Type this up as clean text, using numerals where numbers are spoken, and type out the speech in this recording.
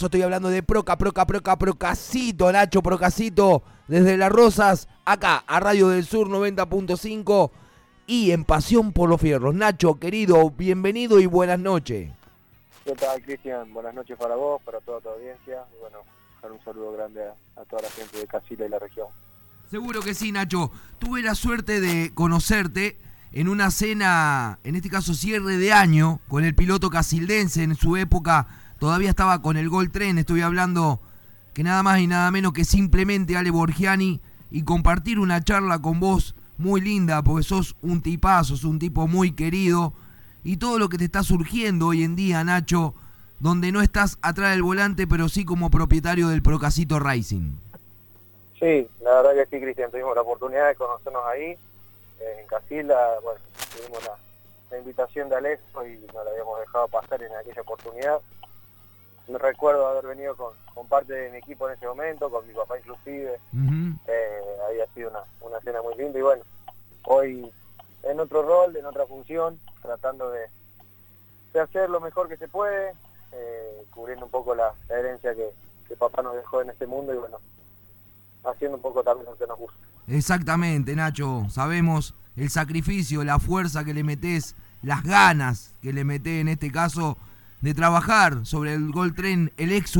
Estoy hablando de Procasito, Nacho Procasito, desde Las Rosas, acá, a Radio del Sur 90.5 y en Pasión por los Fierros. Nacho, querido, bienvenido y buenas noches. ¿Qué tal, Cristian? Buenas noches para vos, para toda tu audiencia. Y bueno, dejar un saludo grande a toda la gente de Casila y la región. Seguro que sí, Nacho. Tuve la suerte de conocerte en una cena, en este caso cierre de año, con el piloto casildense. En su época todavía estaba con el Gol Tren. Estoy hablando que nada más y nada menos que simplemente Ale Borgiani, y compartir una charla con vos muy linda, porque sos un tipazo, sos un tipo muy querido, y todo lo que te está surgiendo hoy en día, Nacho, donde no estás atrás del volante, pero sí como propietario del Procasito Racing. Sí, la verdad que sí, Cristian, tuvimos la oportunidad de conocernos ahí, en Casila. Bueno, tuvimos la invitación de Alejo y no la habíamos dejado pasar en aquella oportunidad. Me recuerdo haber venido con parte de mi equipo en ese momento, con mi papá inclusive. Había sido una cena muy linda y bueno, hoy en otro rol, en otra función, tratando de hacer lo mejor que se puede, cubriendo un poco la herencia que papá nos dejó en este mundo y bueno, haciendo un poco también lo que nos gusta. Exactamente, Nacho, sabemos el sacrificio, la fuerza que le metés, las ganas que le metés en este caso de trabajar sobre el Gol Tren, el ex